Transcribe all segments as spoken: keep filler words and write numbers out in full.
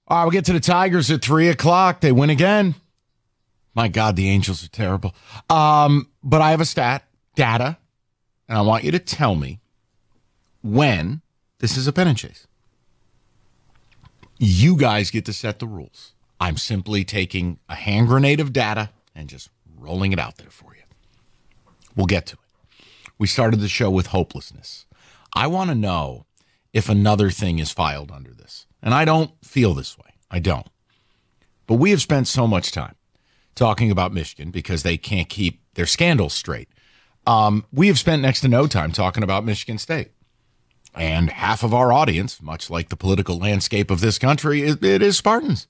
All right, we'll get to the Tigers at three o'clock. They win again. My God, the Angels are terrible. Um, but I have a stat, data, and I want you to tell me when this is a pennant chase. You guys get to set the rules. I'm simply taking a hand grenade of data and just rolling it out there for you. We'll get to it. We started the show with hopelessness. I want to know if another thing is filed under this. And I don't feel this way. I don't. But we have spent so much time talking about Michigan because they can't keep their scandals straight. Um, we have spent next to no time talking about Michigan State. And half of our audience, much like the political landscape of this country, it, it is Spartans.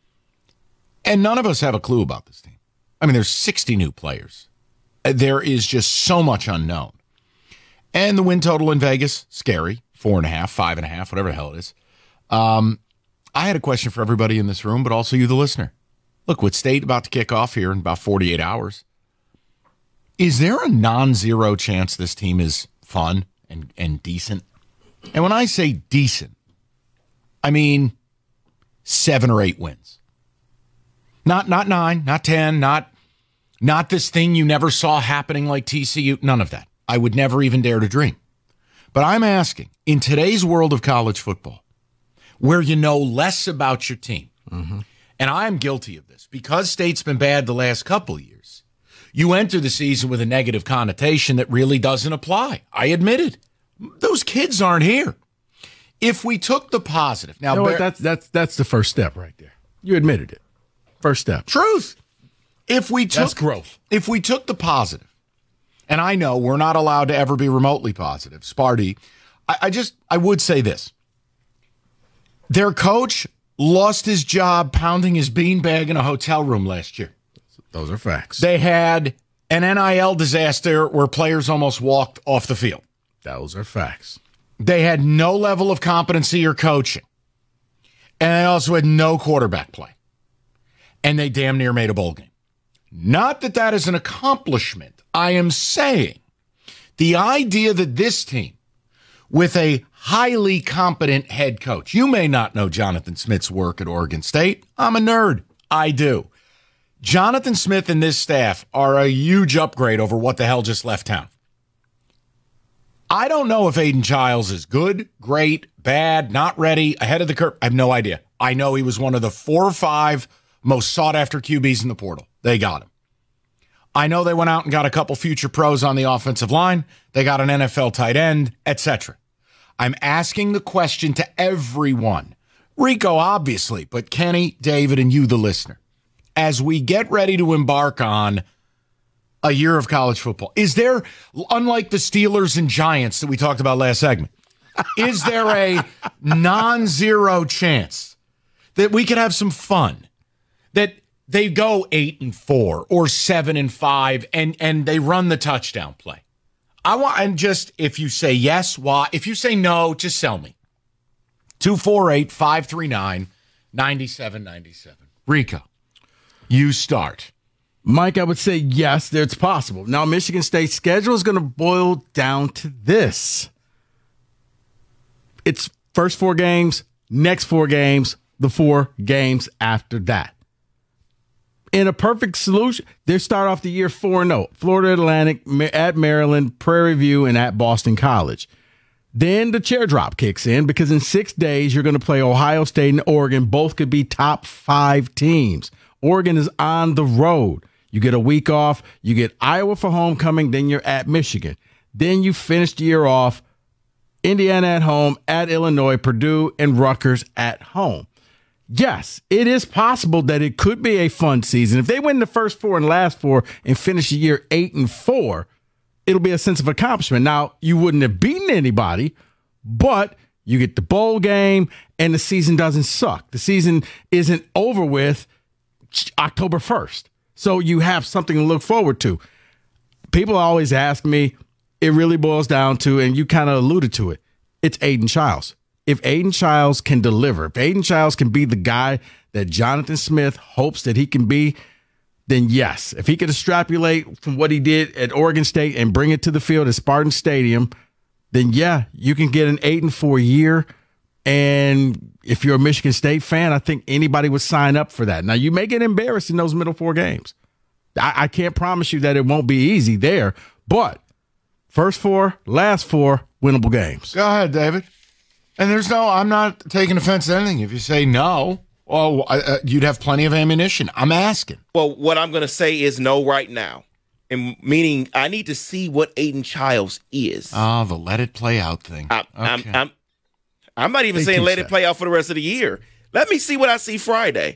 And none of us have a clue about this team. I mean, there's sixty new players. There is just so much unknown. And the win total in Vegas, scary. Four and a half, five and a half, whatever the hell it is. Um, I had a question for everybody in this room, but also you, the listener. Look, with State about to kick off here in about forty-eight hours, is there a non-zero chance this team is fun and, and decent? And when I say decent, I mean seven or eight wins. Not not nine, not ten, not, not this thing you never saw happening like T C U. None of that. I would never even dare to dream. But I'm asking, in today's world of college football, where you know less about your team, mm-hmm. and I'm guilty of this, because State's been bad the last couple years, you enter the season with a negative connotation that really doesn't apply. I admit it. Those kids aren't here. If we took the positive. Now, you know what? That's, that's, that's the first step right there. You admitted it. First step. Truth. If we took That's growth. If we took the positive, and I know we're not allowed to ever be remotely positive, Sparty, I, I just, I would say this. Their coach lost his job pounding his beanbag in a hotel room last year. Those are facts. They had an N I L disaster where players almost walked off the field. Those are facts. They had no level of competency or coaching. And they also had no quarterback play. And they damn near made a bowl game. Not that that is an accomplishment. I am saying the idea that this team, with a highly competent head coach, you may not know Jonathan Smith's work at Oregon State. I'm a nerd. I do. Jonathan Smith and this staff are a huge upgrade over what the hell just left town. I don't know if Aiden Childs is good, great, bad, not ready, ahead of the curve. I have no idea. I know he was one of the four or five most sought-after Q Bs in the portal. They got him. I know they went out and got a couple future pros on the offensive line. They got an N F L tight end, et cetera. I'm asking the question to everyone. Rico, obviously, but Kenny, David, and you, the listener. As we get ready to embark on a year of college football, is there, unlike the Steelers and Giants that we talked about last segment, is there a non-zero chance that we could have some fun? That they go eight and four or seven and five and, and they run the touchdown play? I want, and just, if you say yes, why? If you say no, just sell me. two four eight, five three nine, nine seven nine seven. Rico, you start. Mike, I would say yes, it's possible. Now, Michigan State's schedule is going to boil down to this. It's first four games, next four games, the four games after that. In a perfect solution, they start off the year four and oh. Florida Atlantic, at Maryland, Prairie View, and at Boston College. Then the chair drop kicks in because in six days, you're going to play Ohio State and Oregon. Both could be top five teams. Oregon is on the road. You get a week off. You get Iowa for homecoming. Then you're at Michigan. Then you finish the year off. Indiana at home, at Illinois, Purdue, and Rutgers at home. Yes, it is possible that it could be a fun season. If they win the first four and last four and finish the year eight and four, it'll be a sense of accomplishment. Now, you wouldn't have beaten anybody, but you get the bowl game and the season doesn't suck. The season isn't over with October first. So you have something to look forward to. People always ask me, it really boils down to, and you kind of alluded to it, it's Aiden Childs. If Aiden Childs can deliver, if Aiden Childs can be the guy that Jonathan Smith hopes that he can be, then yes. If he could extrapolate from what he did at Oregon State and bring it to the field at Spartan Stadium, then yeah, you can get an eight and four year. And if you're a Michigan State fan, I think anybody would sign up for that. Now, you may get embarrassed in those middle four games. I, I can't promise you that it won't be easy there, but first four, last four, winnable games. Go ahead, David. And there's no, I'm not taking offense to anything. If you say no, oh, uh, you'd have plenty of ammunition. I'm asking. Well, what I'm going to say is no right now. And meaning I need to see what Aiden Childs is. Oh, the let it play out thing. I, okay. I'm, I'm, I'm not even They saying teach let that. it play out for the rest of the year. Let me see what I see Friday.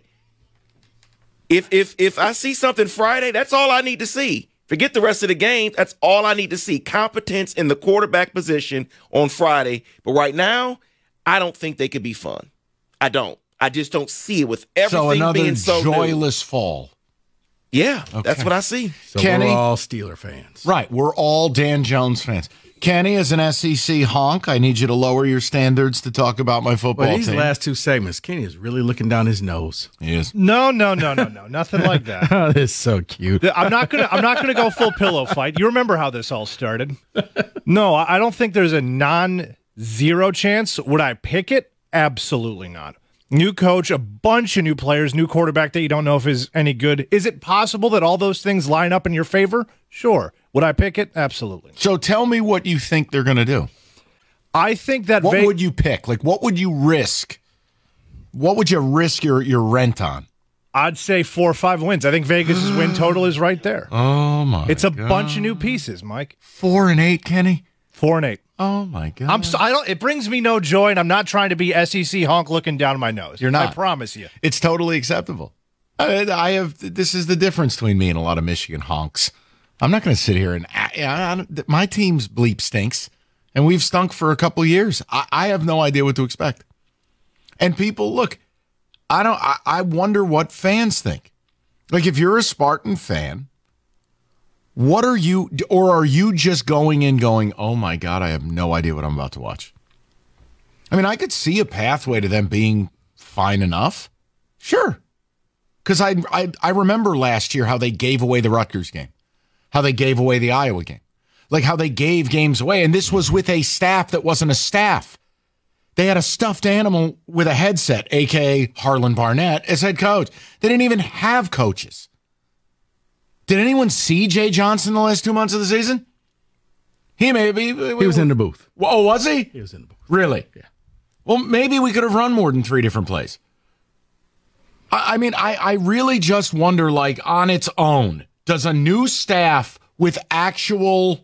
If if if I see something Friday, that's all I need to see. Forget the rest of the game. That's all I need to see. Competence in the quarterback position on Friday. But right now, I don't think they could be fun. I don't. I just don't see it with everything so another being so joyless fall. new. Yeah, Okay. that's what I see. So Kenny? we're all Steeler fans. Right. We're all Dan Jones fans. Kenny, as an S E C honk, I need you to lower your standards to talk about my football Well, these team. last two segments, Kenny is really looking down his nose. He is. No, no, no, no, no, nothing like that. Oh, that's so cute. I'm not gonna. I'm not gonna go full pillow fight. You remember how this all started? No, I I don't think there's a non-zero chance. Would I pick it? Absolutely not. New coach, a bunch of new players, new quarterback that you don't know if is any good. Is it possible that all those things line up in your favor? Sure. Would I pick it? Absolutely. So tell me what you think they're going to do. I think that What Ve- would you pick? Like, what would you risk? What would you risk your, your rent on? I'd say four or five wins. I think Vegas's win total is right there. Oh, my It's a God. bunch of new pieces, Mike. Four and eight, Kenny? Four and eight. Oh, my God. I'm. So, I don't. It brings me no joy, and I'm not trying to be S E C honk looking down my nose. You're not. I promise you. It's totally acceptable. I, I have. This is the difference between me and a lot of Michigan honks. I'm not going to sit here and I, I, my team's bleep stinks, and we've stunk for a couple years. I, I have no idea what to expect. And people, look, I don't. I, I wonder what fans think. Like, if you're a Spartan fan, what are you, or are you just going in going, oh my God, I have no idea what I'm about to watch? I mean, I could see a pathway to them being fine enough. Sure. Because I, I I remember last year how they gave away the Rutgers game, how they gave away the Iowa game, like how they gave games away. And this was with a staff that wasn't a staff. They had a stuffed animal with a headset, a k a. Harlan Barnett, as head coach. They didn't even have coaches. Did anyone see Jay Johnson the last two months of the season? He may be. He was in the booth. Oh, was he? He was in the booth. Really? Yeah. Well, maybe we could have run more than three different plays. I, I mean, I, I really just wonder, like, on its own, does a new staff with actual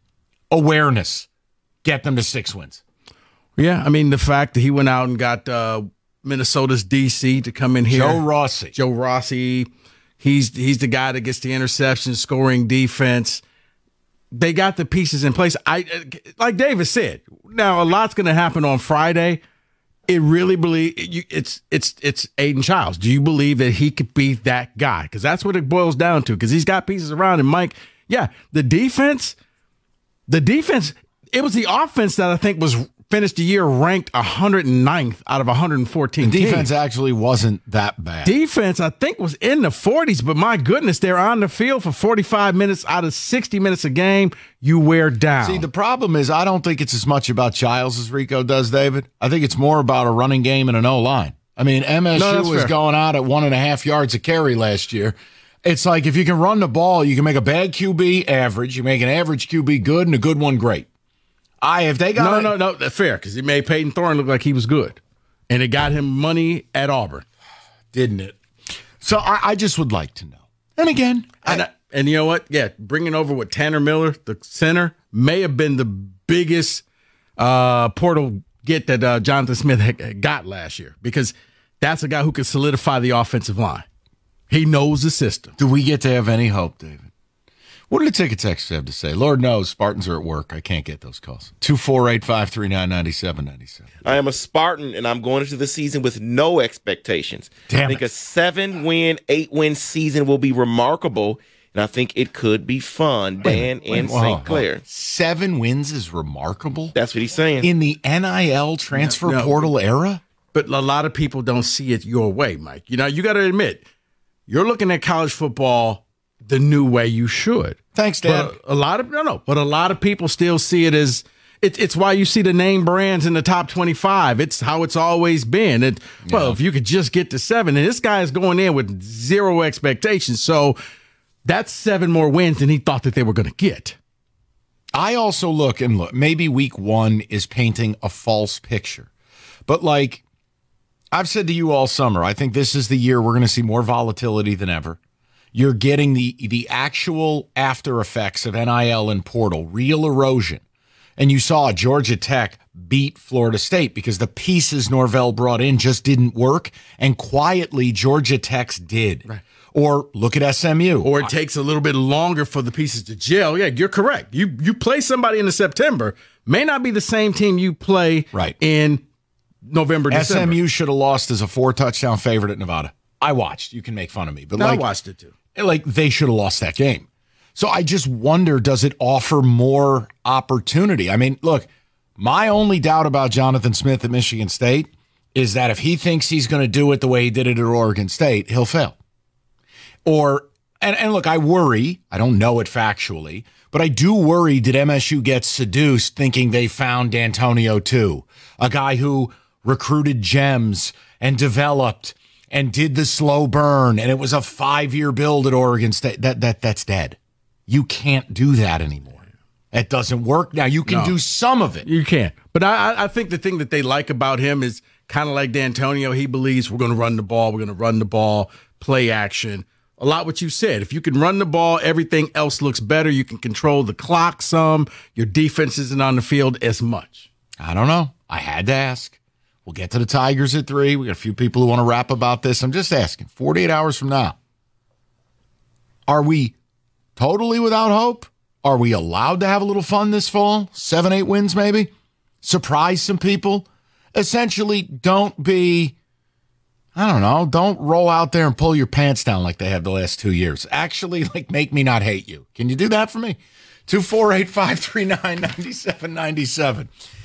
awareness get them to six wins? Yeah, I mean, the fact that he went out and got uh, Minnesota's D C to come in here. Joe Rossi. Joe Rossi. He's he's the guy that gets the interception, scoring defense. They got the pieces in place. I like David said. Now a lot's going to happen on Friday. It really believe you, it's it's it's Aiden Childs. Do you believe that he could be that guy? Because that's what it boils down to. Because he's got pieces around him. Mike, yeah, the defense, the defense. It was the offense that I think was finished the year ranked one hundred ninth out of one hundred fourteen. The defense teams. actually wasn't that bad. Defense, I think, was in the forties, but my goodness, they're on the field for forty-five minutes out of sixty minutes a game. You wear down. See, the problem is I don't think it's as much about Childs as Rico does, David. I think it's more about a running game and an O-line. I mean, M S U No, that's was fair. going out at one and a half yards a carry last year. It's like if you can run the ball, you can make a bad Q B average, you make an average Q B good, and a good one great. I if they got no, it- no, no, that's fair because it made Peyton Thorne look like he was good, and it got him money at Auburn, didn't it? So I, I just would like to know. And again, and I, I, and you know what? Yeah, bringing over with Tanner Miller, the center, may have been the biggest uh, portal get that uh, Jonathan Smith had got last year because that's a guy who can solidify the offensive line. He knows the system. do we get to have any hope, David? What did the ticket text have to say? Lord knows Spartans are at work. I can't get those calls. two four eight, five three nine, nine seven nine seven. I am a Spartan, and I'm going into the season with no expectations. Damn I think it. a seven-win, eight-win season will be remarkable, and I think it could be fun. Dan in Whoa, Saint Clair. whoa. Seven wins is remarkable? That's what he's saying. In the N I L transfer No, no. portal era? But a lot of people don't see it your way, Mike. You know, you got to admit, you're looking at college football the new way you should. Thanks, Dad. But a lot of no, no. But a lot of people still see it as It, it's why you see the name brands in the top twenty-five. It's how it's always been. It, well, Yeah. if you could just get to seven, and this guy is going in with zero expectations. So that's seven more wins than he thought that they were going to get. I also look and look, maybe week one is painting a false picture. But like I've said to you all summer, I think this is the year we're going to see more volatility than ever. You're getting the the actual after effects of N I L and portal, real erosion. And you saw Georgia Tech beat Florida State because the pieces Norvell brought in just didn't work. And quietly, Georgia Tech's did. Right. Or look at S M U. Or it takes a little bit longer for the pieces to gel. Yeah, you're correct. You you play somebody in the September, may not be the same team you play right. in November, December. S M U should have lost as a four-touchdown favorite at Nevada. I watched. You can make fun of me. But no, like, I watched it too. Like, they should have lost that game. So I just wonder, does it offer more opportunity? I mean, look, my only doubt about Jonathan Smith at Michigan State is that if he thinks he's going to do it the way he did it at Oregon State, he'll fail. Or, and, and look, I worry, I don't know it factually, but I do worry, did M S U get seduced thinking they found D'Antonio too? A guy who recruited gems and developed and did the slow burn, and it was a five-year build at Oregon State. That that That's dead. You can't do that anymore. It doesn't work. Now, you can No. do some of it. You can. But I, I think the thing that they like about him is kind of like D'Antonio. He believes we're going to run the ball. We're going to run the ball, play action. A lot what you said. If you can run the ball, everything else looks better. You can control the clock some. Your defense isn't on the field as much. I don't know. I had to ask. We'll get to the Tigers at three. We got a few people who want to rap about this. I'm just asking. forty-eight hours from now, are we totally without hope? Are we allowed to have a little fun this fall? Seven, eight wins maybe? Surprise some people? Essentially, don't be, I don't know, don't roll out there and pull your pants down like they have the last two years. Actually, like, make me not hate you. Can you do that for me? two four eight, five three nine, nine seven nine seven.